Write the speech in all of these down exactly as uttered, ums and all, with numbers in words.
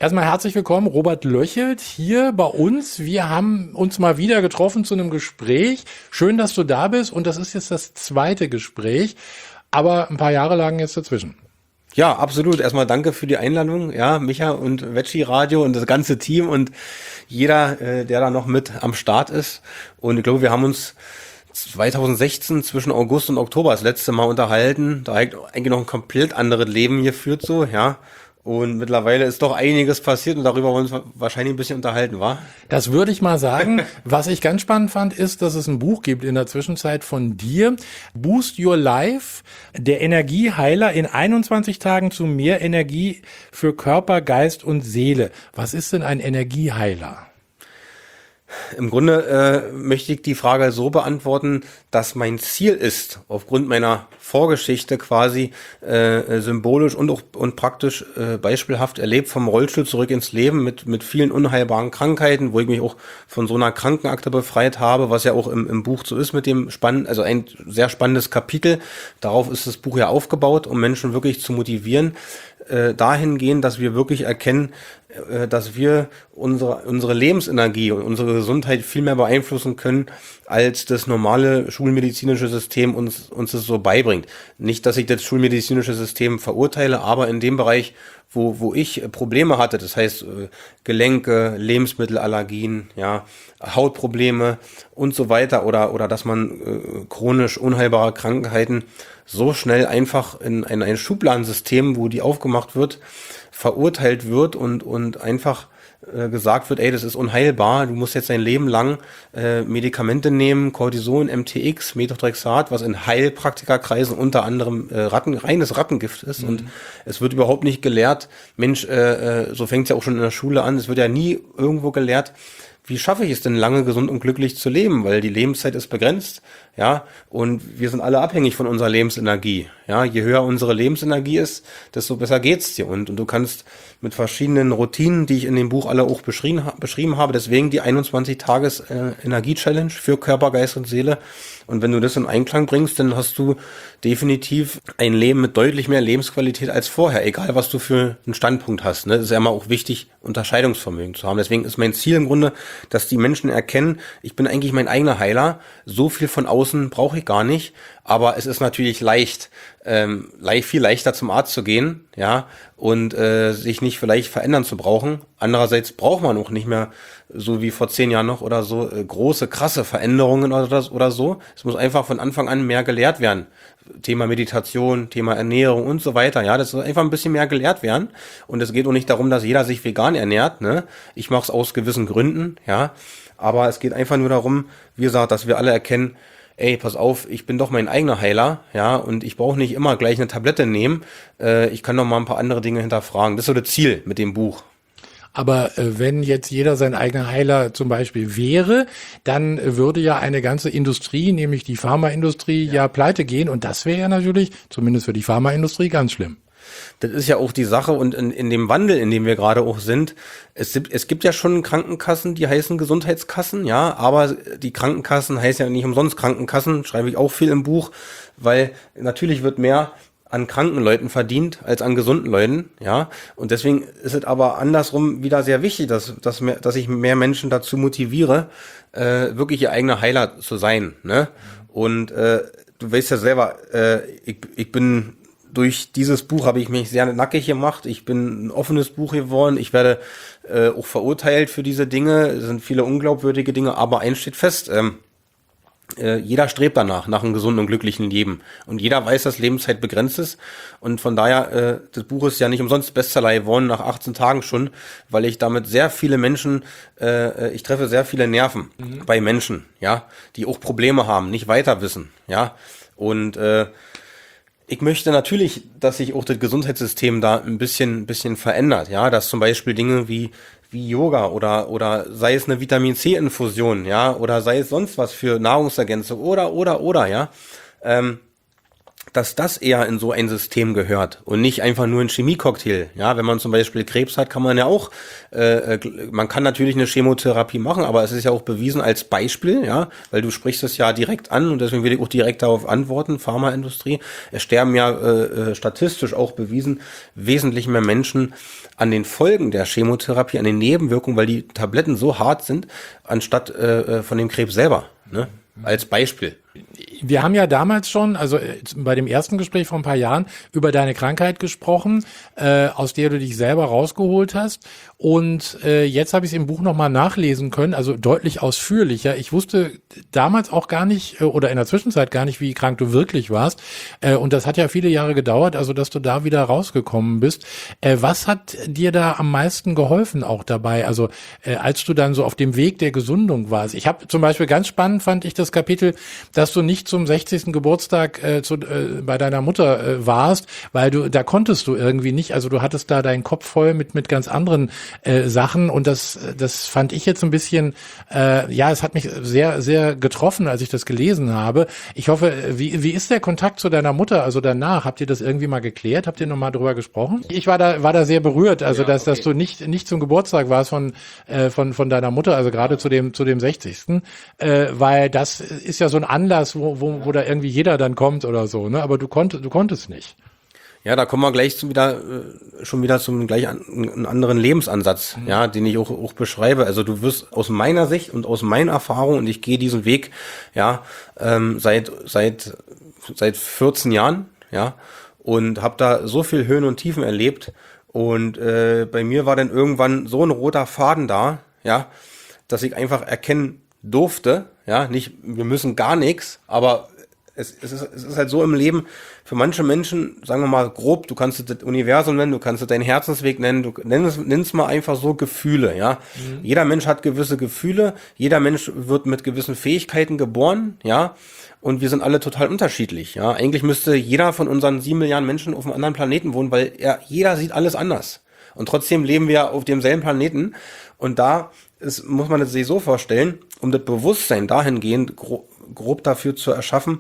Erstmal herzlich willkommen, Robert Löchelt, hier bei uns. Wir haben uns mal wieder getroffen zu einem Gespräch. Schön, dass du da bist und das ist jetzt das zweite Gespräch, aber ein paar Jahre lagen jetzt dazwischen. Ja, absolut. Erstmal danke für die Einladung, ja, Micha und Veggie Radio und das ganze Team und jeder, äh, der da noch mit am Start ist. Und ich glaube, wir haben uns zwanzig sechzehn zwischen August und Oktober das letzte Mal unterhalten. Da eigentlich noch ein komplett anderes Leben hier führt so, ja. Und mittlerweile ist doch einiges passiert und darüber wollen wir uns wahrscheinlich ein bisschen unterhalten, wa? Das würde ich mal sagen. Was ich ganz spannend fand, ist, dass es ein Buch gibt in der Zwischenzeit von dir. Boost Your Life, der Energieheiler in einundzwanzig Tagen zu mehr Energie für Körper, Geist und Seele. Was ist denn ein Energieheiler? Im Grunde äh, möchte ich die Frage so beantworten, dass mein Ziel ist, aufgrund meiner Vorgeschichte quasi äh, symbolisch und auch und praktisch äh, beispielhaft erlebt, vom Rollstuhl zurück ins Leben mit mit vielen unheilbaren Krankheiten, wo ich mich auch von so einer Krankenakte befreit habe, was ja auch im, im Buch so ist mit dem spannenden, also ein sehr spannendes Kapitel. Darauf ist das Buch ja aufgebaut, um Menschen wirklich zu motivieren, äh, dahingehend, dass wir wirklich erkennen, äh, dass wir unsere unsere Lebensenergie und unsere Gesundheit viel mehr beeinflussen können, als das normale schulmedizinische System uns uns es so beibringt. Nicht, dass ich das schulmedizinische System verurteile, aber in dem Bereich, wo wo ich Probleme hatte, das heißt äh, Gelenke, Lebensmittelallergien, ja, Hautprobleme und so weiter oder oder dass man äh, chronisch unheilbare Krankheiten so schnell einfach in, in ein Schubladensystem, wo die aufgemacht wird, verurteilt wird und und einfach äh, gesagt wird, ey, das ist unheilbar, du musst jetzt dein Leben lang äh, Medikamente nehmen, Cortison, M T X, Methotrexat, was in Heilpraktikerkreisen unter anderem äh, Ratten, reines Rattengift ist. Mhm. Und es wird überhaupt nicht gelehrt, Mensch, äh, äh, so fängt es ja auch schon in der Schule an, es wird ja nie irgendwo gelehrt, wie schaffe ich es denn lange gesund und glücklich zu leben, weil die Lebenszeit ist begrenzt, ja, und wir sind alle abhängig von unserer Lebensenergie, ja, je höher unsere Lebensenergie ist, desto besser geht's dir und, und du kannst mit verschiedenen Routinen, die ich in dem Buch alle auch beschrieben, beschrieben habe, deswegen die einundzwanzig Tages äh, Energie-Challenge für Körper, Geist und Seele, und wenn du das in Einklang bringst, dann hast du definitiv ein Leben mit deutlich mehr Lebensqualität als vorher, egal was du für einen Standpunkt hast, ne, das ist ja immer auch wichtig, Unterscheidungsvermögen zu haben, deswegen ist mein Ziel im Grunde, dass die Menschen erkennen, ich bin eigentlich mein eigener Heiler, so viel von außen brauche ich gar nicht, aber es ist natürlich leicht, ähm, leicht viel leichter zum Arzt zu gehen, ja, und äh, sich nicht vielleicht verändern zu brauchen. Andererseits braucht man auch nicht mehr, so wie vor zehn Jahren noch oder so, äh, große, krasse Veränderungen oder, das, oder so. Es muss einfach von Anfang an mehr gelehrt werden. Thema Meditation, Thema Ernährung und so weiter, ja, das soll einfach ein bisschen mehr gelehrt werden. Und es geht auch nicht darum, dass jeder sich vegan ernährt, ne. Ich mache es aus gewissen Gründen, ja, aber es geht einfach nur darum, wie gesagt, dass wir alle erkennen, ey, pass auf, ich bin doch mein eigener Heiler, ja, und ich brauche nicht immer gleich eine Tablette nehmen, äh, ich kann doch mal ein paar andere Dinge hinterfragen. Das ist so das Ziel mit dem Buch. Aber äh, wenn jetzt jeder sein eigener Heiler zum Beispiel wäre, dann äh, würde ja eine ganze Industrie, nämlich die Pharmaindustrie, ja, ja pleite gehen und das wäre ja natürlich, zumindest für die Pharmaindustrie, ganz schlimm. Das ist ja auch die Sache und in, in dem Wandel, in dem wir gerade auch sind, es gibt, es gibt ja schon Krankenkassen, die heißen Gesundheitskassen, ja, aber die Krankenkassen heißen ja nicht umsonst Krankenkassen, schreibe ich auch viel im Buch, weil natürlich wird mehr an kranken Leuten verdient als an gesunden Leuten, ja, und deswegen ist es aber andersrum wieder sehr wichtig, dass, dass, mehr, dass ich mehr Menschen dazu motiviere, äh, wirklich ihr eigener Heiler zu sein, ne, und äh, du weißt ja selber, äh, ich, ich bin durch dieses Buch habe ich mich sehr nackig gemacht. Ich bin ein offenes Buch geworden. Ich werde äh, auch verurteilt für diese Dinge. Es sind viele unglaubwürdige Dinge, aber eins steht fest. Ähm, äh, jeder strebt danach, nach einem gesunden und glücklichen Leben. Und jeder weiß, dass Lebenszeit begrenzt ist. Und von daher, äh, das Buch ist ja nicht umsonst Bestseller geworden, nach achtzehn Tagen schon, weil ich damit sehr viele Menschen, äh, ich treffe sehr viele Nerven mhm. bei Menschen, ja, die auch Probleme haben, nicht weiter wissen, ja. Und äh, ich möchte natürlich, dass sich auch das Gesundheitssystem da ein bisschen, ein bisschen verändert, ja, dass zum Beispiel Dinge wie, wie Yoga oder, oder sei es eine Vitamin-C-Infusion, ja, oder sei es sonst was für Nahrungsergänzung oder, oder, oder, ja, ähm, dass das eher in so ein System gehört und nicht einfach nur ein Chemiecocktail. Ja, wenn man zum Beispiel Krebs hat, kann man ja auch, äh, man kann natürlich eine Chemotherapie machen, aber es ist ja auch bewiesen als Beispiel, ja, weil du sprichst es ja direkt an und deswegen will ich auch direkt darauf antworten, Pharmaindustrie. Es sterben ja äh, statistisch auch bewiesen wesentlich mehr Menschen an den Folgen der Chemotherapie, an den Nebenwirkungen, weil die Tabletten so hart sind, anstatt äh, von dem Krebs selber, ne? Als Beispiel. Wir haben ja damals schon, also bei dem ersten Gespräch vor ein paar Jahren, über deine Krankheit gesprochen, äh, aus der du dich selber rausgeholt hast. Und äh, jetzt habe ich es im Buch nochmal nachlesen können, also deutlich ausführlicher. Ich wusste damals auch gar nicht äh, oder in der Zwischenzeit gar nicht, wie krank du wirklich warst. Äh, und das hat ja viele Jahre gedauert, also dass du da wieder rausgekommen bist. Äh, was hat dir da am meisten geholfen auch dabei? Also äh, als du dann so auf dem Weg der Gesundung warst. Ich habe zum Beispiel ganz spannend, fand ich das Kapitel, dass du nicht zum sechzigsten Geburtstag äh, zu, äh, bei deiner Mutter äh, warst, weil du, da konntest du irgendwie nicht, also du hattest da deinen Kopf voll mit mit ganz anderen äh, Sachen und das das fand ich jetzt ein bisschen, äh, ja, es hat mich sehr sehr getroffen, als ich das gelesen habe. Ich hoffe, wie wie ist der Kontakt zu deiner Mutter, also danach? Habt ihr das irgendwie mal geklärt? Habt ihr nochmal drüber gesprochen? Ich war da war da sehr berührt, also ja, dass okay. dass du nicht nicht zum Geburtstag warst von äh, von von deiner Mutter, also gerade zu dem zu dem sechzigsten Äh, weil das ist ja so ein Anlass, wo, wo, wo da irgendwie jeder dann kommt oder so, ne? Aber du konntest, du konntest nicht. Ja, da kommen wir gleich zum wieder, äh, schon wieder zum gleich an, einen anderen Lebensansatz, mhm. ja, den ich auch, auch beschreibe. Also du wirst aus meiner Sicht und aus meiner Erfahrung, und ich gehe diesen Weg, ja, ähm, seit, seit, seit vierzehn Jahren, ja, und habe da so viel Höhen und Tiefen erlebt. Und äh, bei mir war dann irgendwann so ein roter Faden da, ja, dass ich einfach erkennen durfte, ja, nicht, wir müssen gar nichts, aber es, es, ist, es ist halt so im Leben, für manche Menschen, sagen wir mal grob, du kannst es das Universum nennen, du kannst es deinen Herzensweg nennen, du nennst es mal einfach so Gefühle, ja. Mhm. Jeder Mensch hat gewisse Gefühle, jeder Mensch wird mit gewissen Fähigkeiten geboren, ja, und wir sind alle total unterschiedlich, ja. Eigentlich müsste jeder von unseren sieben Milliarden Menschen auf einem anderen Planeten wohnen, weil er, jeder sieht alles anders. Und trotzdem leben wir auf demselben Planeten und da ist, muss man es sich so vorstellen, um das Bewusstsein dahingehend grob, grob dafür zu erschaffen,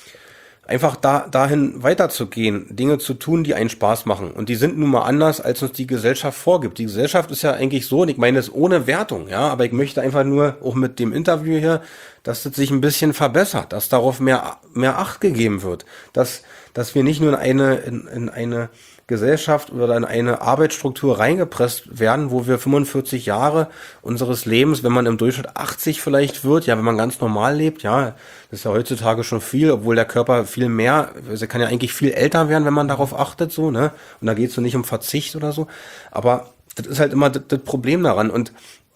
einfach da dahin weiterzugehen, Dinge zu tun, die einen Spaß machen. Und die sind nun mal anders, als uns die Gesellschaft vorgibt. Die Gesellschaft ist ja eigentlich so, und ich meine es ohne Wertung, ja, aber ich möchte einfach nur, auch mit dem Interview hier, dass das sich ein bisschen verbessert, dass darauf mehr, mehr Acht gegeben wird, dass, dass wir nicht nur in eine, in, in eine Gesellschaft oder in eine Arbeitsstruktur reingepresst werden, wo wir fünfundvierzig Jahre unseres Lebens, wenn man im Durchschnitt achtzig vielleicht wird, ja, wenn man ganz normal lebt, ja, das ist ja heutzutage schon viel, obwohl der Körper viel mehr, also er kann ja eigentlich viel älter werden, wenn man darauf achtet, so, ne, und da geht es so nicht um Verzicht oder so, aber das ist halt immer das, das Problem daran und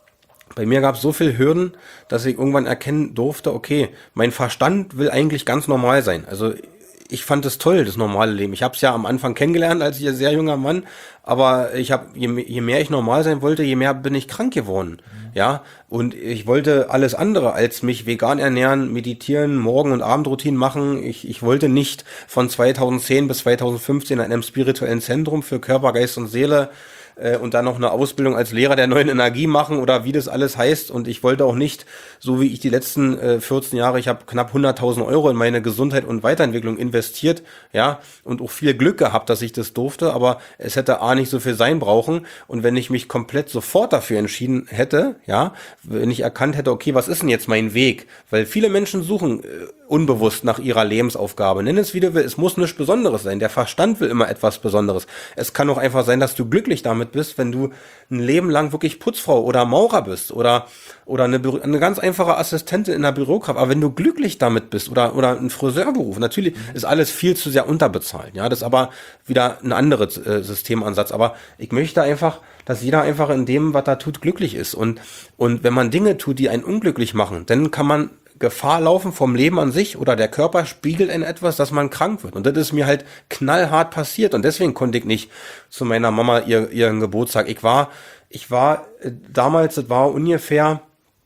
bei mir gab es so viele Hürden, dass ich irgendwann erkennen durfte, okay, mein Verstand will eigentlich ganz normal sein, also ich fand es toll, das normale Leben. Ich habe es ja am Anfang kennengelernt als ich sehr junger Mann, aber ich habe je, je mehr ich normal sein wollte, je mehr bin ich krank geworden. Mhm. Ja, und ich wollte alles andere als mich vegan ernähren, meditieren, Morgen- und Abendroutinen machen. Ich, ich wollte nicht von zweitausendzehn bis zweitausendfünfzehn in einem spirituellen Zentrum für Körper, Geist und Seele und dann noch eine Ausbildung als Lehrer der neuen Energie machen oder wie das alles heißt. Und ich wollte auch nicht, so wie ich die letzten äh, vierzehn Jahre, ich habe knapp hunderttausend Euro in meine Gesundheit und Weiterentwicklung investiert, ja, und auch viel Glück gehabt, dass ich das durfte, aber es hätte A nicht so viel sein brauchen. Und wenn ich mich komplett sofort dafür entschieden hätte, ja, wenn ich erkannt hätte, okay, was ist denn jetzt mein Weg? Weil viele Menschen suchen äh, unbewusst nach ihrer Lebensaufgabe. Nenn es wie du willst, es muss nichts Besonderes sein. Der Verstand will immer etwas Besonderes. Es kann auch einfach sein, dass du glücklich damit bist, wenn du ein Leben lang wirklich Putzfrau oder Maurer bist oder oder eine, eine ganz einfache Assistentin in der Bürokraft. Aber wenn du glücklich damit bist oder oder ein Friseurberuf, natürlich ist alles viel zu sehr unterbezahlt. Ja, das ist aber wieder ein anderes äh, Systemansatz. Aber ich möchte einfach, dass jeder einfach in dem, was er tut, glücklich ist. Und und wenn man Dinge tut, die einen unglücklich machen, dann kann man Gefahr laufen vom Leben an sich oder der Körper spiegelt in etwas, dass man krank wird. Und das ist mir halt knallhart passiert. Und deswegen konnte ich nicht zu meiner Mama ihr, ihren Geburtstag. Ich war, ich war äh, damals, das war ungefähr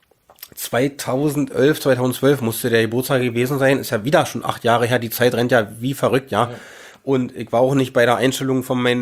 zweitausendelf, zweitausendzwölf musste der Geburtstag gewesen sein. Ist ja wieder schon acht Jahre her. Die Zeit rennt ja wie verrückt, ja. ja. Und ich war auch nicht bei der Einstellung von meinen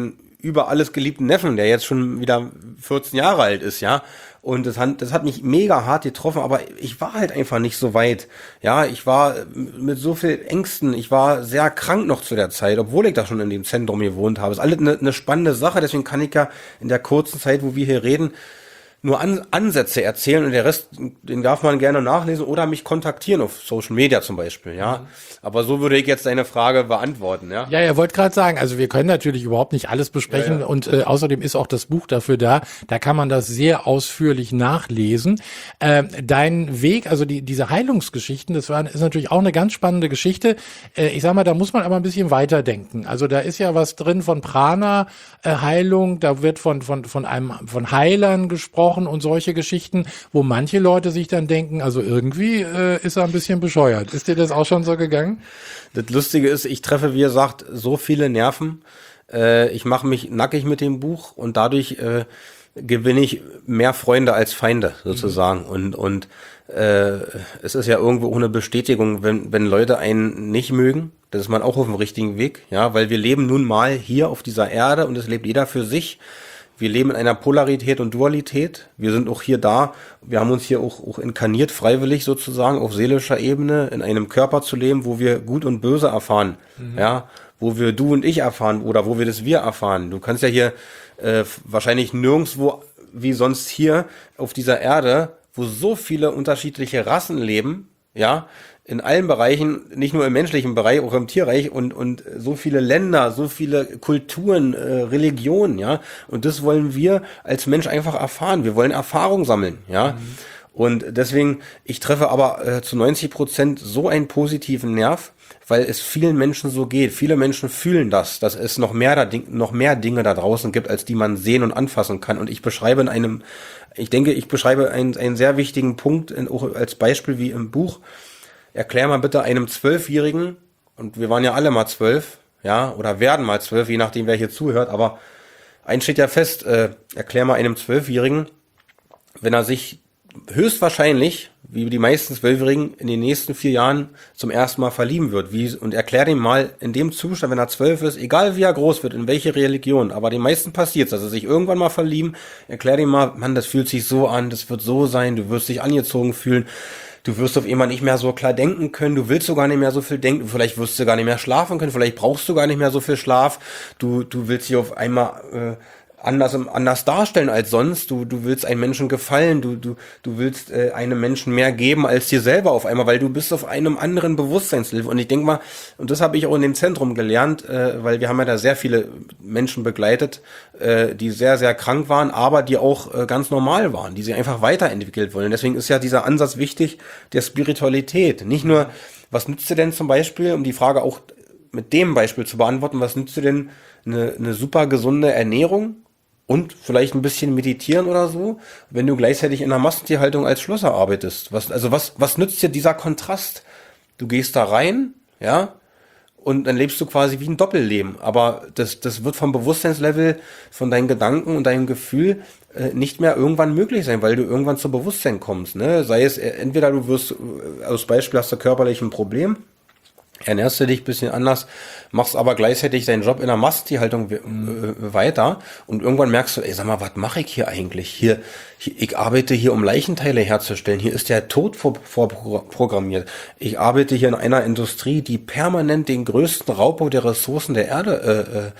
über alles geliebten Neffen, der jetzt schon wieder vierzehn Jahre alt ist, ja. Und das hat, das hat mich mega hart getroffen, aber ich war halt einfach nicht so weit. Ja, ich war mit so viel Ängsten, ich war sehr krank noch zu der Zeit, obwohl ich da schon in dem Zentrum gewohnt habe. Das ist alles eine, eine spannende Sache, deswegen kann ich ja in der kurzen Zeit, wo wir hier reden, nur An Ansätze erzählen und der Rest, den darf man gerne nachlesen oder mich kontaktieren auf Social Media zum Beispiel, ja. Mhm. Aber so würde ich jetzt deine Frage beantworten, ja. Ja, er wollte gerade sagen, also wir können natürlich überhaupt nicht alles besprechen, ja, ja. und äh, außerdem ist auch das Buch dafür da, da kann man das sehr ausführlich nachlesen. Äh, dein Weg, also die diese Heilungsgeschichten, das war ist natürlich auch eine ganz spannende Geschichte. Äh, ich sag mal, da muss man aber ein bisschen weiterdenken. Also da ist ja was drin von Prana äh, Heilung, da wird von von von einem von Heilern gesprochen und solche Geschichten, wo manche Leute sich dann denken, also irgendwie äh, ist er ein bisschen bescheuert. Ist dir das auch schon so gegangen? Das Lustige ist, ich treffe, wie gesagt, so viele Nerven. Äh, ich mache mich nackig mit dem Buch und dadurch äh, gewinne ich mehr Freunde als Feinde sozusagen. Mhm. Und und äh, es ist ja irgendwo auch eine Bestätigung, wenn wenn Leute einen nicht mögen, das ist man auch auf dem richtigen Weg, ja, weil wir leben nun mal hier auf dieser Erde und es lebt jeder für sich. Wir leben in einer Polarität und Dualität. Wir sind auch hier da. Wir haben uns hier auch, auch inkarniert, freiwillig sozusagen, auf seelischer Ebene, in einem Körper zu leben, wo wir Gut und Böse erfahren. Mhm. Ja, wo wir du und ich erfahren oder wo wir das wir erfahren. Du kannst ja hier äh, wahrscheinlich nirgendwo wie sonst hier auf dieser Erde, wo so viele unterschiedliche Rassen leben, ja, in allen Bereichen, nicht nur im menschlichen Bereich, auch im Tierreich und und so viele Länder, so viele Kulturen, äh, Religionen, ja, und das wollen wir als Mensch einfach erfahren. Wir wollen Erfahrung sammeln, ja, mhm. und deswegen, ich treffe aber äh, zu neunzig Prozent so einen positiven Nerv, weil es vielen Menschen so geht. Viele Menschen fühlen das, dass es noch mehr da, noch mehr Dinge da draußen gibt, als die man sehen und anfassen kann. Und ich beschreibe in einem, ich denke, ich beschreibe einen einen sehr wichtigen Punkt in, auch als Beispiel wie im Buch. Erklär mal bitte einem Zwölfjährigen, und wir waren ja alle mal zwölf, ja, oder werden mal zwölf, je nachdem, wer hier zuhört, aber eins steht ja fest, äh, erklär mal einem Zwölfjährigen, wenn er sich höchstwahrscheinlich, wie die meisten Zwölfjährigen, in den nächsten vier Jahren zum ersten Mal verlieben wird, wie, und erklär ihm mal in dem Zustand, wenn er zwölf ist, egal wie er groß wird, in welche Religion, aber den meisten passiert es, dass er sich irgendwann mal verlieben, erklär ihm mal, Mann, das fühlt sich so an, das wird so sein, du wirst dich angezogen fühlen, du wirst auf einmal nicht mehr so klar denken können, du willst so gar nicht mehr so viel denken, vielleicht wirst du gar nicht mehr schlafen können, vielleicht brauchst du gar nicht mehr so viel Schlaf, du du willst dich auf einmal äh, anders anders darstellen als sonst, du du willst einem Menschen gefallen, du du du willst äh, einem Menschen mehr geben als dir selber auf einmal, weil du bist auf einem anderen Bewusstseinslevel. Und ich denke mal, und das habe ich auch in dem Zentrum gelernt, äh, weil wir haben ja da sehr viele Menschen begleitet, äh, die sehr sehr krank waren, aber die auch äh, ganz normal waren, die sich einfach weiterentwickelt wollen. Deswegen ist ja dieser Ansatz wichtig der Spiritualität. Nicht nur, was nützt dir denn zum Beispiel, um die Frage auch mit dem Beispiel zu beantworten, was nützt dir denn eine, eine super gesunde Ernährung? Und vielleicht ein bisschen meditieren oder so, wenn du gleichzeitig in einer Massentierhaltung als Schlosser arbeitest. Was, also was, was nützt dir dieser Kontrast? Du gehst da rein, ja, und dann lebst du quasi wie ein Doppelleben. Aber das, das wird vom Bewusstseinslevel, von deinen Gedanken und deinem Gefühl äh, nicht mehr irgendwann möglich sein, weil du irgendwann zu Bewusstsein kommst. Ne? Sei es, äh, entweder du wirst, äh, als Beispiel hast du körperlich ein Problem, ernährst du dich ein bisschen anders, machst aber gleichzeitig deinen Job in der Masttierhaltung äh, weiter und irgendwann merkst du, ey, sag mal, was mache ich hier eigentlich? Hier, hier, ich arbeite hier, um Leichenteile herzustellen. Hier ist der Tod vor, vorprogrammiert. Ich arbeite hier in einer Industrie, die permanent den größten Raubbau der Ressourcen der Erde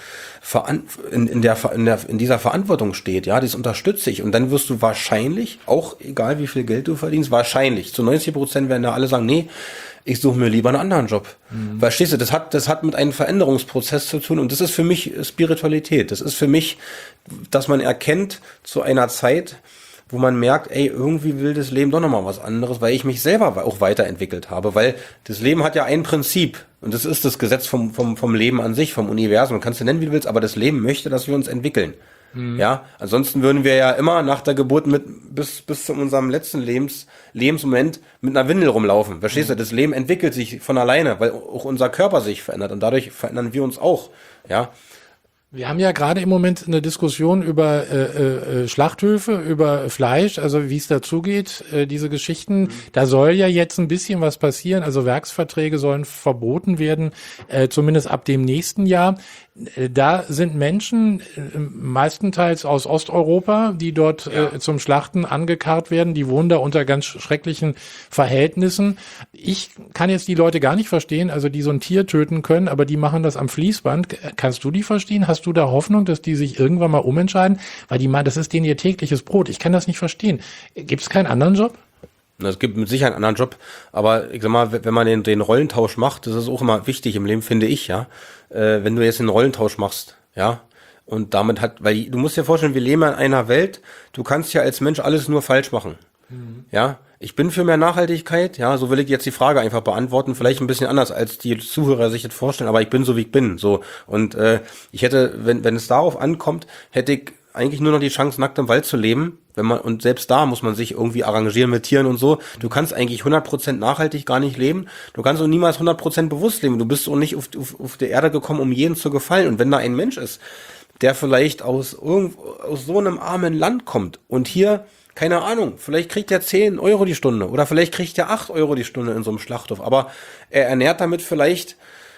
äh, in, in, der, in, der, in dieser Verantwortung steht. Ja, das unterstütze ich. Und dann wirst du wahrscheinlich, auch egal wie viel Geld du verdienst, wahrscheinlich, zu neunzig Prozent werden da alle sagen, nee, ich suche mir lieber einen anderen Job. Mhm. Verstehst du, das hat, das hat mit einem Veränderungsprozess zu tun und das ist für mich Spiritualität. Das ist für mich, dass man erkennt zu einer Zeit, wo man merkt, ey, irgendwie will das Leben doch nochmal was anderes, weil ich mich selber auch weiterentwickelt habe, weil das Leben hat ja ein Prinzip und das ist das Gesetz vom, vom, vom Leben an sich, vom Universum. Kannst du nennen, wie du willst, aber das Leben möchte, dass wir uns entwickeln. Mhm. Ja, ansonsten würden wir ja immer nach der Geburt mit bis bis zu unserem letzten Lebens Lebensmoment mit einer Windel rumlaufen. Verstehst mhm. du? Das Leben entwickelt sich von alleine, weil auch unser Körper sich verändert und dadurch verändern wir uns auch. Ja, Wir haben ja gerade im Moment eine Diskussion über äh, äh, Schlachthöfe, über Fleisch, also wie es dazugeht, äh, diese Geschichten. Mhm. Da soll ja jetzt ein bisschen was passieren. Also Werksverträge sollen verboten werden, äh, zumindest ab dem nächsten Jahr. Äh, da sind Menschen, äh, meistenteils aus Osteuropa, die dort ja. äh, zum Schlachten angekarrt werden. Die wohnen da unter ganz schrecklichen Verhältnissen. Ich kann jetzt die Leute gar nicht verstehen, also die so ein Tier töten können, aber die machen das am Fließband. Kannst du die verstehen? Hast du da Hoffnung, dass die sich irgendwann mal umentscheiden? Weil die meinen, das ist denen ihr tägliches Brot. Ich kann das nicht verstehen. Gibt es keinen anderen Job? Es gibt mit Sicherheit einen anderen Job, aber ich sag mal, wenn man den, den Rollentausch macht, das ist auch immer wichtig im Leben, finde ich, ja. Äh, wenn du jetzt den Rollentausch machst, ja, und damit hat, weil du musst dir vorstellen, wir leben in einer Welt, du kannst ja als Mensch alles nur falsch machen, mhm. ja. Ich bin für mehr Nachhaltigkeit, ja, so will ich jetzt die Frage einfach beantworten, vielleicht ein bisschen anders, als die Zuhörer sich das vorstellen, aber ich bin so, wie ich bin, so. Und äh, ich hätte, wenn wenn es darauf ankommt, hätte ich eigentlich nur noch die Chance, nackt im Wald zu leben, wenn man, und selbst da muss man sich irgendwie arrangieren mit Tieren und so. Du kannst eigentlich hundert Prozent nachhaltig gar nicht leben. Du kannst auch niemals hundert Prozent bewusst leben. Du bist auch nicht auf, auf, auf der Erde gekommen, um jedem zu gefallen. Und wenn da ein Mensch ist, der vielleicht aus irgend, aus so einem armen Land kommt und hier, keine Ahnung, vielleicht kriegt er zehn Euro die Stunde oder vielleicht kriegt er acht Euro die Stunde in so einem Schlachthof, aber er ernährt damit vielleicht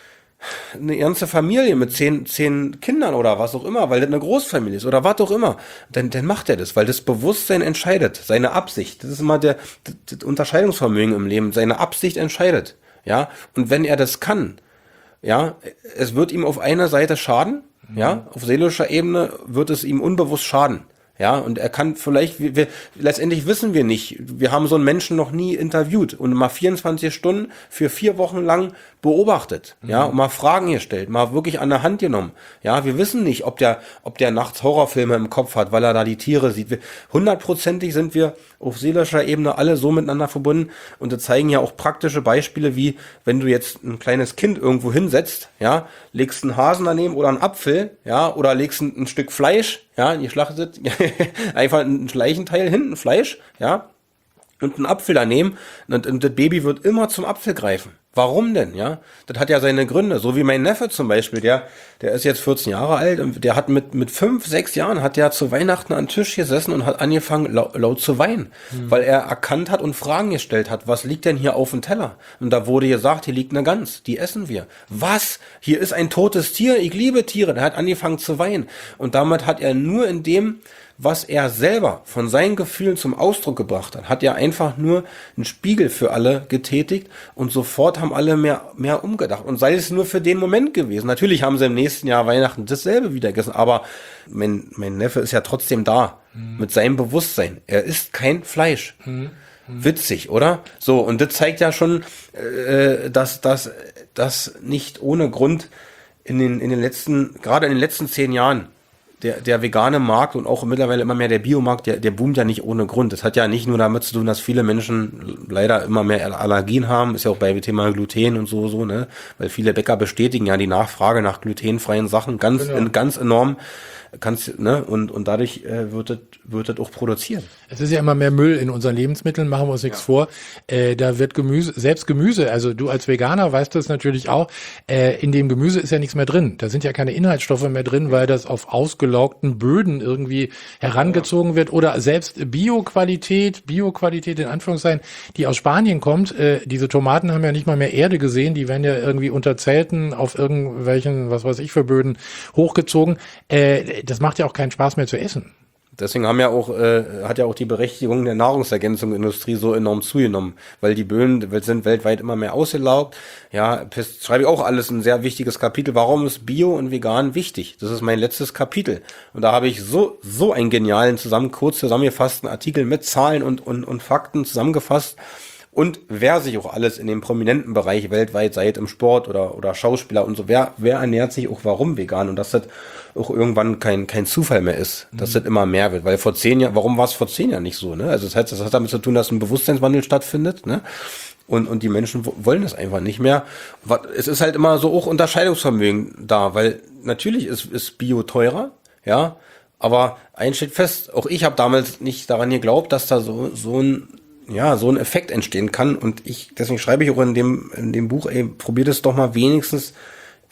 eine ganze Familie mit zehn, zehn Kindern oder was auch immer, weil das eine Großfamilie ist oder was auch immer, dann, dann macht er das, weil das Bewusstsein entscheidet, seine Absicht, das ist immer der, das Unterscheidungsvermögen im Leben, seine Absicht entscheidet, ja, und wenn er das kann, ja, es wird ihm auf einer Seite schaden, mhm. ja, auf seelischer Ebene wird es ihm unbewusst schaden. Ja, und er kann vielleicht, wir, wir, letztendlich wissen wir nicht, wir haben so einen Menschen noch nie interviewt und mal vierundzwanzig Stunden für vier Wochen lang beobachtet, mhm. ja, und mal Fragen gestellt, mal wirklich an der Hand genommen. Ja, wir wissen nicht, ob der, ob der nachts Horrorfilme im Kopf hat, weil er da die Tiere sieht. Wir, hundertprozentig sind wir auf seelischer Ebene alle so miteinander verbunden und das zeigen ja auch praktische Beispiele, wie wenn du jetzt ein kleines Kind irgendwo hinsetzt, ja, legst einen Hasen daneben oder einen Apfel, ja, oder legst ein, ein Stück Fleisch, ja, die schlachtet einfach ein Leichenteil hinten, Fleisch, ja, und ein Apfel daneben und, und das Baby wird immer zum Apfel greifen. Warum denn, ja? Das hat ja seine Gründe. So wie mein Neffe zum Beispiel, der, der ist jetzt vierzehn Jahre alt und der hat mit, mit fünf, sechs Jahren hat der zu Weihnachten an den Tisch gesessen und hat angefangen laut, laut zu weinen, mhm. weil er erkannt hat und Fragen gestellt hat. Was liegt denn hier auf dem Teller? Und da wurde gesagt, hier liegt eine Gans, die essen wir. Was? Hier ist ein totes Tier, ich liebe Tiere. Der hat angefangen zu weinen. Und damit hat er nur in dem, was er selber von seinen Gefühlen zum Ausdruck gebracht hat, hat er einfach nur einen Spiegel für alle getätigt und sofort haben alle mehr, mehr umgedacht. Und sei es nur für den Moment gewesen. Natürlich haben sie im nächsten Jahr Weihnachten dasselbe wieder gegessen, aber mein, mein Neffe ist ja trotzdem da, mhm. mit seinem Bewusstsein. Er isst kein Fleisch. Mhm. Witzig, oder? So, und das zeigt ja schon, äh, dass das dass nicht ohne Grund in den, in den letzten, gerade in den letzten zehn Jahren, Der, der vegane Markt und auch mittlerweile immer mehr der Biomarkt, der, der boomt ja nicht ohne Grund. Das hat ja nicht nur damit zu tun, dass viele Menschen leider immer mehr Allergien haben, ist ja auch bei Thema Gluten und so, so, ne, weil viele Bäcker bestätigen ja die Nachfrage nach glutenfreien Sachen ganz, genau. ganz enorm. Kannst, ne, und, und dadurch äh, wird das, wird das auch produziert. Es ist ja immer mehr Müll in unseren Lebensmitteln, machen wir uns nichts ja. vor. Äh, da wird Gemüse, selbst Gemüse, also du als Veganer weißt das natürlich auch, äh, in dem Gemüse ist ja nichts mehr drin. Da sind ja keine Inhaltsstoffe mehr drin, weil das auf ausgelaugten Böden irgendwie herangezogen ja. wird. Oder selbst Bioqualität, Bioqualität in Anführungszeichen, die aus Spanien kommt. Äh, diese Tomaten haben ja nicht mal mehr Erde gesehen, die werden ja irgendwie unter Zelten auf irgendwelchen, was weiß ich für Böden hochgezogen. Äh, Das macht ja auch keinen Spaß mehr zu essen. Deswegen haben ja auch, äh, hat ja auch die Berechtigung der Nahrungsergänzungsindustrie so enorm zugenommen, weil die Böden sind weltweit immer mehr ausgelaugt. Ja, das schreibe ich auch alles ein sehr wichtiges Kapitel. Warum ist Bio und Vegan wichtig? Das ist mein letztes Kapitel. Und da habe ich so, so einen genialen, zusammen, kurz zusammengefassten Artikel mit Zahlen und, und, und Fakten zusammengefasst. Und wer sich auch alles in dem prominenten Bereich weltweit, sei es im Sport oder, oder Schauspieler und so, wer, wer ernährt sich auch warum vegan? Und dass das auch irgendwann kein, kein Zufall mehr ist, dass mhm. das immer mehr wird. Weil vor zehn Jahren, warum war es vor zehn Jahren nicht so, ne? Also das heißt, das hat damit zu tun, dass ein Bewusstseinswandel stattfindet, ne? Und, und die Menschen wollen das einfach nicht mehr. Es ist halt immer so auch Unterscheidungsvermögen da, weil natürlich ist, ist Bio teurer, ja. Aber eins steht fest, auch ich habe damals nicht daran geglaubt, dass da so, so ein, ja, so ein Effekt entstehen kann. Und ich, deswegen schreibe ich auch in dem, in dem Buch, ey, probiert es doch mal wenigstens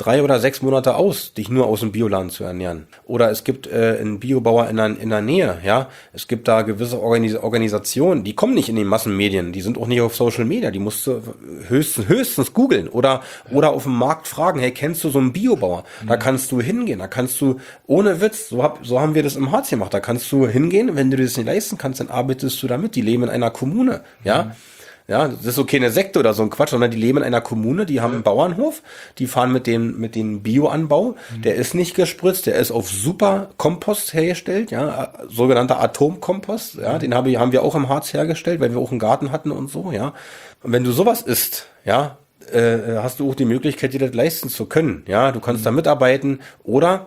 drei oder sechs Monate aus, dich nur aus dem Bioladen zu ernähren. Oder es gibt äh, einen Biobauer in der, in der Nähe, ja. Es gibt da gewisse Organis- Organisationen, die kommen nicht in den Massenmedien, die sind auch nicht auf Social Media, die musst du höchstens, höchstens googeln oder, ja. oder auf dem Markt fragen, hey, kennst du so einen Biobauer? Mhm. Da kannst du hingehen, da kannst du, ohne Witz, so, hab, so haben wir das im Harz gemacht, da kannst du hingehen, wenn du das nicht leisten kannst, dann arbeitest du damit, die leben in einer Kommune, ja. Mhm. Ja, das ist so keine Sekte oder so ein Quatsch, sondern die leben in einer Kommune, die haben einen Bauernhof, die fahren mit dem, mit dem Bioanbau, mhm. der ist nicht gespritzt, der ist auf super Kompost hergestellt, ja, sogenannter Atomkompost, ja, mhm. den habe ich, haben wir auch im Harz hergestellt, weil wir auch einen Garten hatten und so, ja. Und wenn du sowas isst, ja, äh, hast du auch die Möglichkeit, dir das leisten zu können, ja, du kannst mhm. da mitarbeiten oder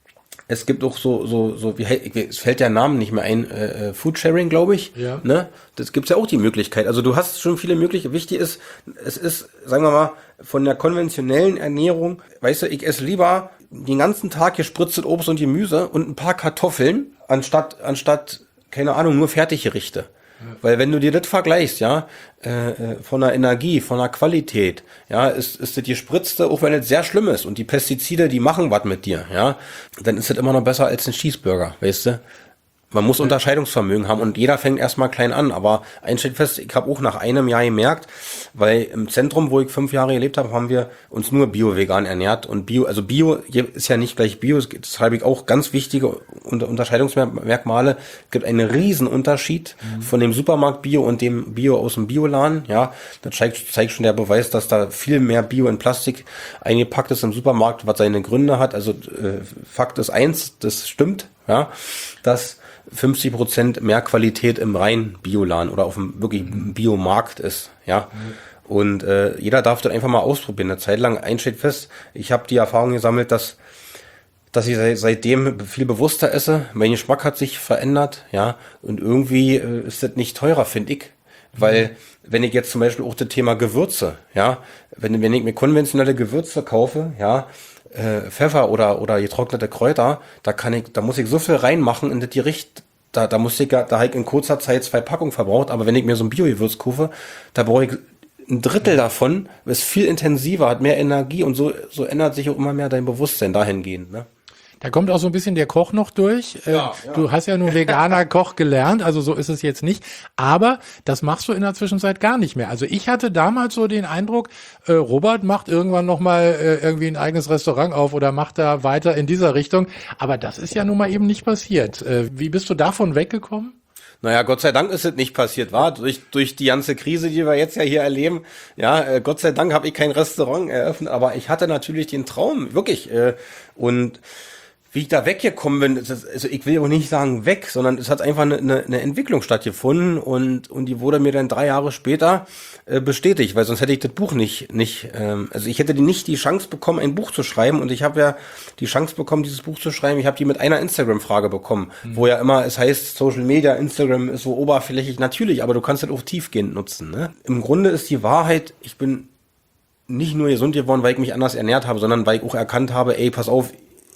es gibt auch so, so, so, wie, es fällt der Name nicht mehr ein, äh, Foodsharing, glaube ich. Ja. Ne? Das gibt's ja auch die Möglichkeit. Also du hast schon viele Möglichkeiten. Wichtig ist, es ist, sagen wir mal, von der konventionellen Ernährung, weißt du, ich esse lieber den ganzen Tag gespritztes Obst und Gemüse und ein paar Kartoffeln, anstatt, anstatt, keine Ahnung, nur Fertiggerichte. Ja. Weil wenn du dir das vergleichst, ja, äh, von der Energie, von der Qualität, ja, ist, ist das gespritzte, auch wenn es sehr schlimm ist und die Pestizide, die machen was mit dir, ja, dann ist das immer noch besser als ein Cheeseburger, weißt du? Man muss Unterscheidungsvermögen haben und jeder fängt erstmal klein an, aber eins steht fest, ich habe auch nach einem Jahr gemerkt, weil im Zentrum, wo ich fünf Jahre gelebt habe, haben wir uns nur bio-vegan ernährt und Bio, also Bio ist ja nicht gleich Bio, das habe ich auch ganz wichtige Unterscheidungsmerkmale, es gibt einen riesen Unterschied mhm. von dem Supermarkt Bio und dem Bio aus dem Bioladen, ja, das zeigt, zeigt schon der Beweis, dass da viel mehr Bio in Plastik eingepackt ist im Supermarkt, was seine Gründe hat, also äh, Fakt ist eins, das stimmt, ja, dass fünfzig Prozent mehr Qualität im reinen Bioladen oder auf dem wirklich Biomarkt ist, ja. Mhm. Und äh, jeder darf das einfach mal ausprobieren. Eine Zeit lang, eins steht fest, ich habe die Erfahrung gesammelt, dass dass ich seit, seitdem viel bewusster esse. Mein Geschmack hat sich verändert, ja. Und irgendwie äh, ist das nicht teurer, finde ich. Weil, mhm. wenn ich jetzt zum Beispiel auch das Thema Gewürze, ja, wenn, wenn ich mir konventionelle Gewürze kaufe, ja, Äh, Pfeffer oder oder getrocknete Kräuter, da kann ich, da muss ich so viel reinmachen in das Gericht, da da muss ich da habe ich in kurzer Zeit zwei Packungen verbraucht, aber wenn ich mir so ein Bio-Gewürz kaufe, da brauche ich ein Drittel davon, ist viel intensiver, hat mehr Energie und so so ändert sich auch immer mehr dein Bewusstsein dahingehend, ne? Da kommt auch so ein bisschen der Koch noch durch. Ja, ja. Du hast ja nur veganer Koch gelernt, also so ist es jetzt nicht. Aber das machst du in der Zwischenzeit gar nicht mehr. Also ich hatte damals so den Eindruck, äh, Robert macht irgendwann nochmal äh, irgendwie ein eigenes Restaurant auf oder macht da weiter in dieser Richtung. Aber das ist ja nun mal eben nicht passiert. Äh, wie bist du davon weggekommen? Naja, Gott sei Dank ist es nicht passiert, war durch durch die ganze Krise, die wir jetzt ja hier erleben. Ja, äh, Gott sei Dank habe ich kein Restaurant eröffnet, aber ich hatte natürlich den Traum, wirklich. Äh, und wie ich da weggekommen bin, ist, also ich will auch nicht sagen weg, sondern es hat einfach eine, eine, eine Entwicklung stattgefunden und und die wurde mir dann drei Jahre später äh, bestätigt, weil sonst hätte ich das Buch nicht nicht, ähm, also ich hätte nicht die Chance bekommen, ein Buch zu schreiben und ich habe ja die Chance bekommen, dieses Buch zu schreiben. Ich habe die mit einer Instagram-Frage bekommen, mhm. wo ja immer es heißt, Social Media, Instagram ist so oberflächlich, natürlich, aber du kannst das auch tiefgehend nutzen. Ne? Im Grunde ist die Wahrheit, ich bin nicht nur gesund geworden, weil ich mich anders ernährt habe, sondern weil ich auch erkannt habe, ey, pass auf,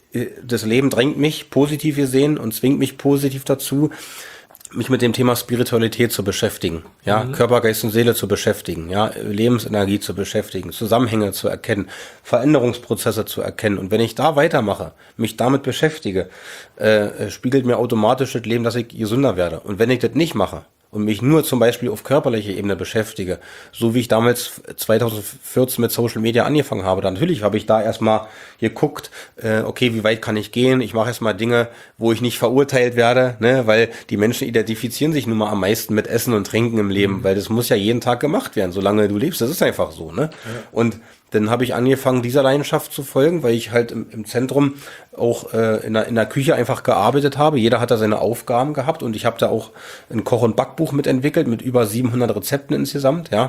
das Leben drängt mich positiv gesehen und zwingt mich positiv dazu, mich mit dem Thema Spiritualität zu beschäftigen, ja, mhm. Körper, Geist und Seele zu beschäftigen, ja, Lebensenergie zu beschäftigen, Zusammenhänge zu erkennen, Veränderungsprozesse zu erkennen. Und wenn ich da weitermache, mich damit beschäftige, äh, spiegelt mir automatisch das Leben, dass ich gesünder werde. Und wenn ich das nicht mache und mich nur zum Beispiel auf körperlicher Ebene beschäftige, so wie ich damals zwanzig vierzehn mit Social Media angefangen habe, dann natürlich habe ich da erstmal geguckt, äh, okay, wie weit kann ich gehen? Ich mache erstmal Dinge, wo ich nicht verurteilt werde, ne, weil die Menschen identifizieren sich nun mal am meisten mit Essen und Trinken im Leben, mhm. weil das muss ja jeden Tag gemacht werden, solange du lebst, das ist einfach so, ne? Ja. Und dann habe ich angefangen, dieser Leidenschaft zu folgen, weil ich halt im, im Zentrum auch äh, in, der, in der Küche einfach gearbeitet habe. Jeder hat da seine Aufgaben gehabt und ich habe da auch ein Koch- und Backbuch mitentwickelt mit über siebenhundert Rezepten insgesamt, ja,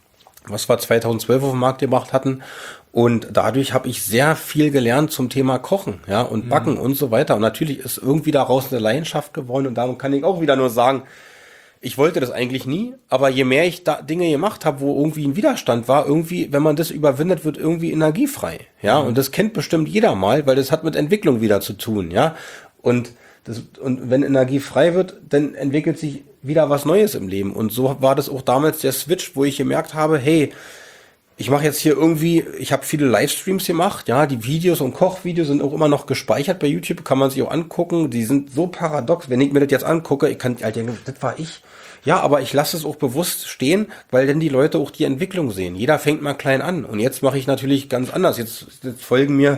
was wir zweitausendzwölf auf den Markt gebracht hatten. Und dadurch habe ich sehr viel gelernt zum Thema Kochen, ja, und Backen mhm. und so weiter. Und natürlich ist irgendwie daraus eine Leidenschaft geworden und darum kann ich auch wieder nur sagen, ich wollte das eigentlich nie, aber je mehr ich da Dinge gemacht habe, wo irgendwie ein Widerstand war, irgendwie, wenn man das überwindet, wird irgendwie energiefrei, ja, mhm. und das kennt bestimmt jeder mal, weil das hat mit Entwicklung wieder zu tun, ja, und das, und wenn Energie frei wird, dann entwickelt sich wieder was Neues im Leben und so war das auch damals der Switch, wo ich gemerkt habe, hey, ich mache jetzt hier irgendwie, ich habe viele Livestreams gemacht, ja, die Videos und Kochvideos sind auch immer noch gespeichert bei YouTube, kann man sich auch angucken, die sind so paradox, wenn ich mir das jetzt angucke, ich kann halt denken, das war ich. Ja, aber ich lasse es auch bewusst stehen, weil dann die Leute auch die Entwicklung sehen. Jeder fängt mal klein an und jetzt mache ich natürlich ganz anders. Jetzt, jetzt folgen mir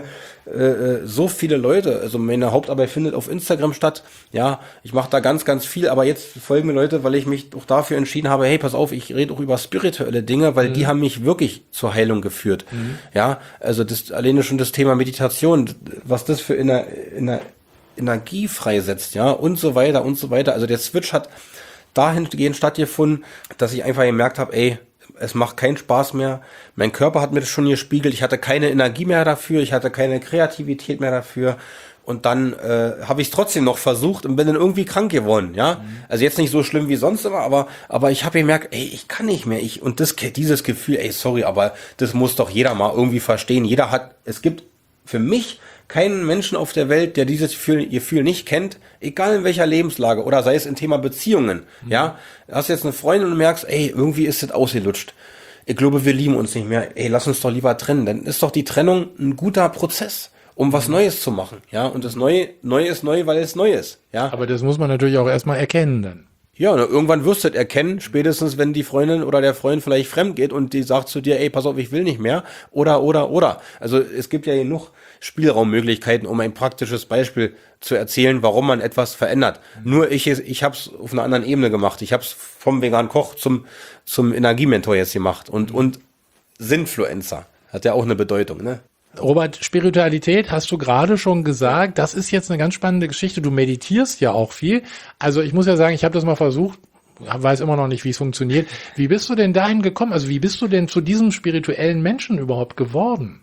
äh, so viele Leute. Also meine Hauptarbeit findet auf Instagram statt. Ja, ich mache da ganz, ganz viel, aber jetzt folgen mir Leute, weil ich mich auch dafür entschieden habe, hey, pass auf, ich rede auch über spirituelle Dinge, weil mhm. die haben mich wirklich zur Heilung geführt. Mhm. Ja, also das alleine schon das Thema Meditation, was das für Ener, Ener, Energie freisetzt, ja, und so weiter und so weiter. Also der Switch hat dahingehend stattgefunden, dass ich einfach gemerkt habe, ey, es macht keinen Spaß mehr. Mein Körper hat mir das schon gespiegelt. Ich hatte keine Energie mehr dafür. Ich hatte keine Kreativität mehr dafür. Und dann äh, habe ich es trotzdem noch versucht und bin dann irgendwie krank geworden, ja. Mhm. Also jetzt nicht so schlimm wie sonst immer, aber aber ich habe gemerkt, ey, ich kann nicht mehr. Ich und das dieses Gefühl, ey, sorry, aber das muss doch jeder mal irgendwie verstehen. Jeder hat, es gibt für mich keinen Menschen auf der Welt, der dieses Gefühl, Gefühl nicht kennt, egal in welcher Lebenslage oder sei es im Thema Beziehungen, mhm. ja. Du hast jetzt eine Freundin und merkst, ey, irgendwie ist das ausgelutscht. Ich glaube, wir lieben uns nicht mehr. Ey, lass uns doch lieber trennen. Dann ist doch die Trennung ein guter Prozess, um was Neues zu machen, ja. Und das Neue, Neue ist neu, weil es neu ist, ja. Aber das muss man natürlich auch erstmal erkennen dann. Ja, und irgendwann wirst du das erkennen, spätestens wenn die Freundin oder der Freund vielleicht fremd geht und die sagt zu dir, ey, pass auf, ich will nicht mehr, oder, oder, oder. Also es gibt ja genug Spielraummöglichkeiten, um ein praktisches Beispiel zu erzählen, warum man etwas verändert. Mhm. Nur ich, ich habe es auf einer anderen Ebene gemacht. Ich habe es vom veganen Koch zum zum Energiementor jetzt gemacht und und Sinfluencer hat ja auch eine Bedeutung, ne? Robert, Spiritualität hast du gerade schon gesagt, das ist jetzt eine ganz spannende Geschichte. Du meditierst ja auch viel. Also ich muss ja sagen, ich habe das mal versucht, weiß immer noch nicht, wie es funktioniert. Wie bist du denn dahin gekommen? Also wie bist du denn zu diesem spirituellen Menschen überhaupt geworden?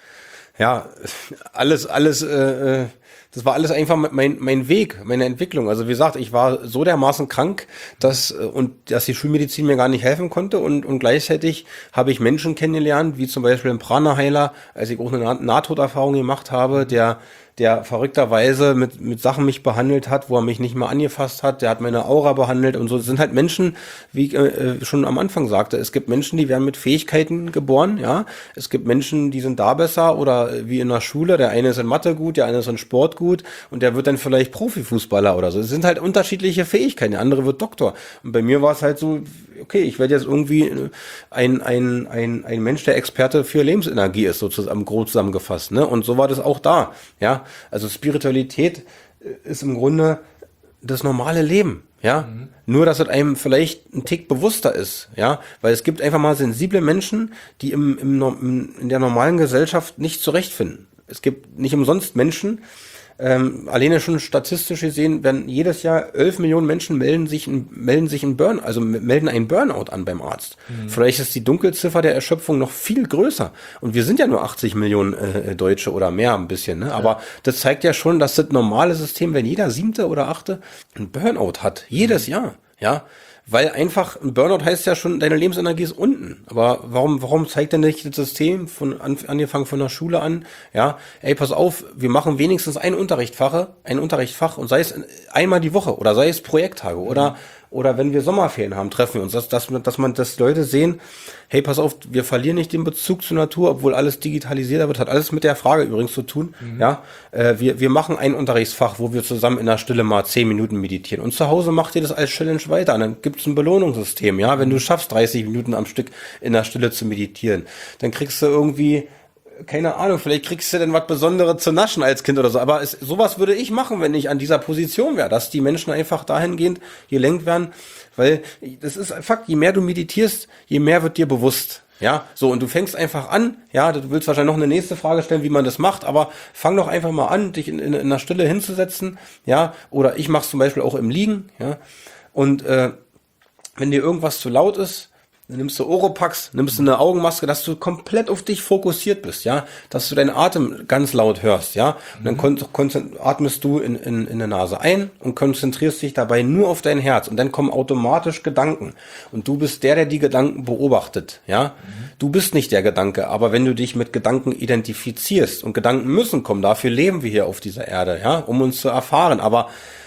Ja, alles, alles, äh, das war alles einfach mein mein Weg, meine Entwicklung. Also wie gesagt, ich war so dermaßen krank, dass und dass die Schulmedizin mir gar nicht helfen konnte und und gleichzeitig habe ich Menschen kennengelernt, wie zum Beispiel ein Prana-Heiler, als ich auch eine Nahtoderfahrung gemacht habe, der der verrückterweise mit mit Sachen mich behandelt hat, wo er mich nicht mal angefasst hat, der hat meine Aura behandelt und so. Das sind halt Menschen, wie ich äh, schon am Anfang sagte, es gibt Menschen, die werden mit Fähigkeiten geboren, ja. Es gibt Menschen, die sind da besser oder wie in der Schule, der eine ist in Mathe gut, der eine ist in Sport gut und der wird dann vielleicht Profifußballer oder so. Es sind halt unterschiedliche Fähigkeiten, der andere wird Doktor. Und bei mir war es halt so, okay, ich werde jetzt irgendwie ein ein ein ein Mensch, der Experte für Lebensenergie ist, sozusagen grob zusammengefasst, ne? Und so war das auch da, ja. Also Spiritualität ist im Grunde das normale Leben, ja. Mhm. Nur, dass es einem vielleicht ein Tick bewusster ist, ja. Weil es gibt einfach mal sensible Menschen, die im, im, in der normalen Gesellschaft nicht zurechtfinden. Es gibt nicht umsonst Menschen, ähm, alleine schon statistisch gesehen, werden jedes Jahr elf Millionen Menschen melden sich, melden sich in Burn, also melden einen Burnout an beim Arzt. Mhm. Vielleicht ist die Dunkelziffer der Erschöpfung noch viel größer. Und wir sind ja nur achtzig Millionen äh, Deutsche oder mehr ein bisschen, ne? Ja. Aber das zeigt ja schon, dass das normale System, wenn jeder siebte oder achte ein Burnout hat, jedes mhm. Jahr, ja. Weil einfach, ein Burnout heißt ja schon, deine Lebensenergie ist unten. Aber warum, warum zeigt denn nicht das System von, an, angefangen von der Schule an, ja, ey, pass auf, wir machen wenigstens ein Unterrichtsfach, ein Unterrichtsfach und sei es einmal die Woche oder sei es Projekttage mhm. oder, oder wenn wir Sommerferien haben, treffen wir uns, dass, dass, dass man, dass Leute sehen, hey, pass auf, wir verlieren nicht den Bezug zur Natur, obwohl alles digitalisiert wird, hat alles mit der Frage übrigens zu tun, mhm. ja, äh, wir, wir machen ein Unterrichtsfach, wo wir zusammen in der Stille mal zehn Minuten meditieren und zu Hause macht ihr das als Challenge weiter und dann gibt's ein Belohnungssystem, ja, wenn du schaffst, dreißig Minuten am Stück in der Stille zu meditieren, dann kriegst du irgendwie, keine Ahnung, vielleicht kriegst du denn was Besonderes zu naschen als Kind oder so, aber es, sowas würde ich machen, wenn ich an dieser Position wäre, dass die Menschen einfach dahingehend gelenkt werden, weil das ist Fakt, je mehr du meditierst, je mehr wird dir bewusst, ja, so, und du fängst einfach an, ja, du willst wahrscheinlich noch eine nächste Frage stellen, wie man das macht, aber fang doch einfach mal an, dich in, in, in der Stille hinzusetzen, ja, oder ich mach's zum Beispiel auch im Liegen, ja, und äh, wenn dir irgendwas zu laut ist, dann nimmst du Oropax, nimmst du eine Augenmaske, dass du komplett auf dich fokussiert bist, ja, dass du deinen Atem ganz laut hörst, ja, und dann kon- kon- atmest du in, in, in der Nase ein und konzentrierst dich dabei nur auf dein Herz und dann kommen automatisch Gedanken und du bist der, der die Gedanken beobachtet, ja, mhm. du bist nicht der Gedanke, aber wenn du dich mit Gedanken identifizierst und Gedanken müssen kommen, dafür leben wir hier auf dieser Erde, ja, um uns zu erfahren, aber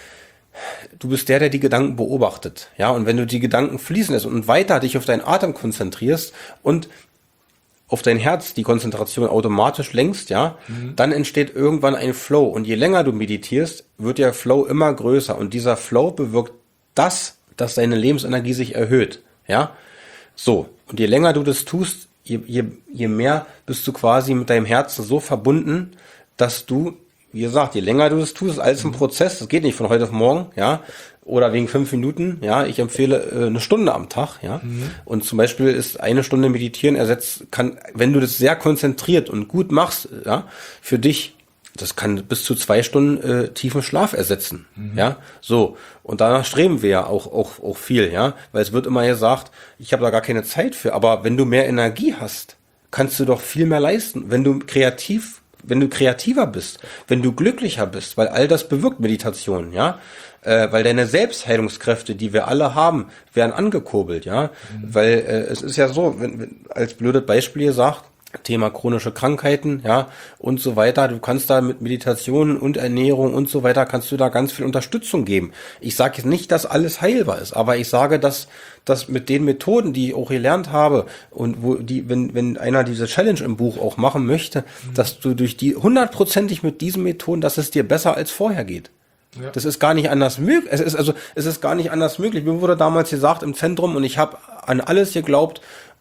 du bist der, der die Gedanken beobachtet, ja, und wenn du die Gedanken fließen lässt und weiter dich auf deinen Atem konzentrierst und auf dein Herz die Konzentration automatisch lenkst, ja, mhm. dann entsteht irgendwann ein Flow. Und je länger du meditierst, wird der Flow immer größer. Und dieser Flow bewirkt das, dass deine Lebensenergie sich erhöht, ja. So. Und je länger du das tust, je, je, je mehr bist du quasi mit deinem Herzen so verbunden, dass du, wie gesagt, je länger du das tust, ist alles ein Prozess. Das geht nicht von heute auf morgen, ja. Oder wegen fünf Minuten, ja, ich empfehle äh, eine Stunde am Tag, ja. Mhm. Und zum Beispiel ist eine Stunde Meditieren ersetzt, kann, wenn du das sehr konzentriert und gut machst, ja, für dich, das kann bis zu zwei Stunden äh, tiefen Schlaf ersetzen, mhm. ja. So, und danach streben wir ja auch auch auch viel, ja, weil es wird immer gesagt, ich habe da gar keine Zeit für, aber wenn du mehr Energie hast, kannst du doch viel mehr leisten, wenn du kreativ, wenn du kreativer bist, wenn du glücklicher bist, weil all das bewirkt Meditation, ja. Äh, weil deine Selbstheilungskräfte, die wir alle haben, werden angekurbelt, ja, mhm. weil äh, es ist ja so, wenn, wenn als blödes Beispiel gesagt, Thema chronische Krankheiten, ja, und so weiter, du kannst da mit Meditation und Ernährung und so weiter, kannst du da ganz viel Unterstützung geben. Ich sage jetzt nicht, dass alles heilbar ist, aber ich sage, dass dass mit den Methoden, die ich auch gelernt habe und wo die, wenn wenn einer diese Challenge im Buch auch machen möchte, mhm. dass du durch die hundertprozentig mit diesen Methoden, dass es dir besser als vorher geht. Ja. Das ist gar nicht anders möglich. Es ist also, es ist gar nicht anders möglich. Mir wurde damals gesagt im Zentrum und ich habe an alles geglaubt.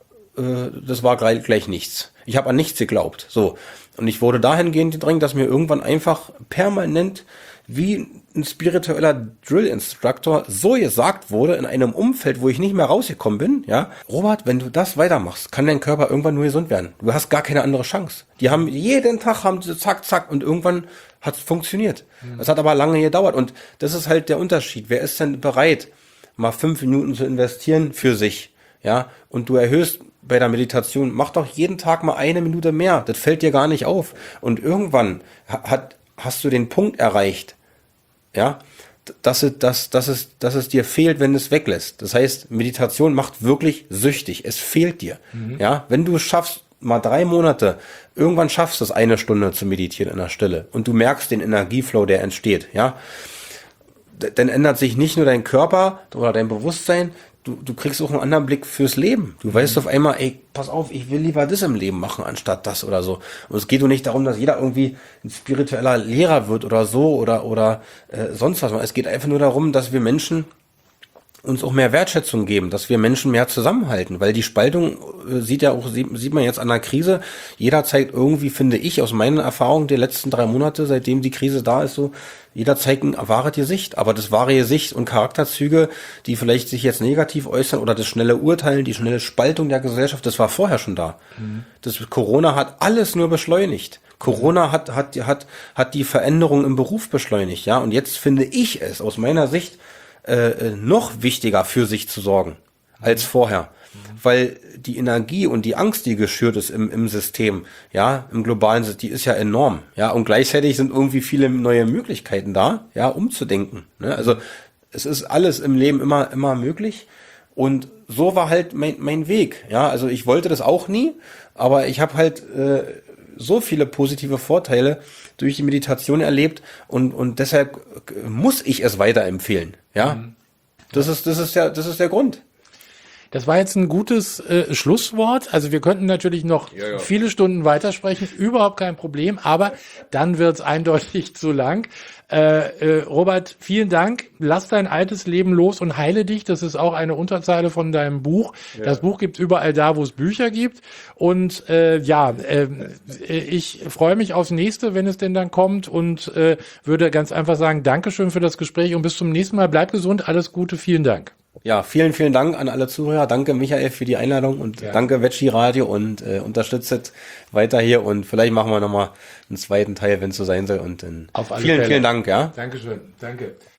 Äh, das war gleich, gleich nichts. Ich habe an nichts geglaubt. So, und ich wurde dahingehend gedrängt, dass mir irgendwann einfach permanent wie ein spiritueller Drill-Instructor so gesagt wurde in einem Umfeld, wo ich nicht mehr rausgekommen bin. Ja, Robert, wenn du das weitermachst, kann dein Körper irgendwann nur gesund werden. Du hast gar keine andere Chance. Die haben jeden Tag haben sie zack zack und irgendwann hat es funktioniert. Mhm. Das hat aber lange gedauert und das ist halt der Unterschied. Wer ist denn bereit, mal fünf Minuten zu investieren für sich? Ja, und du erhöhst bei der Meditation, mach doch jeden Tag mal eine Minute mehr. Das fällt dir gar nicht auf. Und irgendwann hat, hast du den Punkt erreicht, ja, dass es, dass, dass es, dass es dir fehlt, wenn es weglässt. Das heißt, Meditation macht wirklich süchtig. Es fehlt dir. Mhm. Ja, wenn du es schaffst, mal drei Monate, irgendwann schaffst du es, eine Stunde zu meditieren in der Stille und du merkst den Energieflow, der entsteht, ja, dann ändert sich nicht nur dein Körper oder dein Bewusstsein, du, du kriegst auch einen anderen Blick fürs Leben. Du mhm. weißt auf einmal, ey, pass auf, ich will lieber das im Leben machen, anstatt das oder so. Und es geht doch nicht darum, dass jeder irgendwie ein spiritueller Lehrer wird oder so oder oder äh, sonst was. Es geht einfach nur darum, dass wir Menschen uns auch mehr Wertschätzung geben, dass wir Menschen mehr zusammenhalten, weil die Spaltung äh, sieht ja auch, sieht, sieht man jetzt an der Krise, jeder zeigt irgendwie, finde ich, aus meinen Erfahrungen der letzten drei Monate, seitdem die Krise da ist, so, jeder zeigt ein wahres Gesicht, aber das wahre Gesicht und Charakterzüge, die vielleicht sich jetzt negativ äußern oder das schnelle Urteilen, die schnelle Spaltung der Gesellschaft, das war vorher schon da. Mhm. Das Corona hat alles nur beschleunigt. Corona hat, hat, hat, hat die Veränderung im Beruf beschleunigt, ja, und jetzt finde ich es aus meiner Sicht Äh, noch wichtiger für sich zu sorgen als vorher, mhm. weil die Energie und die Angst, die geschürt ist im, im System, ja, im globalen System, die ist ja enorm, ja, und gleichzeitig sind irgendwie viele neue Möglichkeiten da, ja, umzudenken, ne? Also es ist alles im Leben immer immer möglich und so war halt mein mein Weg, ja, also ich wollte das auch nie, aber ich habe halt äh, so viele positive Vorteile durch die Meditation erlebt und und deshalb muss ich es weiterempfehlen. Ja, mhm. das ist das ist ja das ist der Grund. Das war jetzt ein gutes äh, Schlusswort. Also wir könnten natürlich noch ja, ja. viele Stunden weitersprechen, überhaupt kein Problem, aber dann wird's eindeutig zu lang. Äh, äh, Robert, vielen Dank. Lass dein altes Leben los und heile dich. Das ist auch eine Unterzeile von deinem Buch. Ja. Das Buch gibt's überall da, wo es Bücher gibt. Und äh, ja, äh, ich freue mich aufs nächste, wenn es denn dann kommt und äh, würde ganz einfach sagen, Dankeschön für das Gespräch und bis zum nächsten Mal. Bleib gesund, alles Gute, vielen Dank. Ja, vielen, vielen Dank an alle Zuhörer. Danke, Michael, für die Einladung und ja. danke, Veggie Radio und äh, unterstützt weiter hier und vielleicht machen wir nochmal einen zweiten Teil, wenn es so sein soll. Und äh, Auf alle vielen, Fälle. vielen Dank, ja. Dankeschön, danke.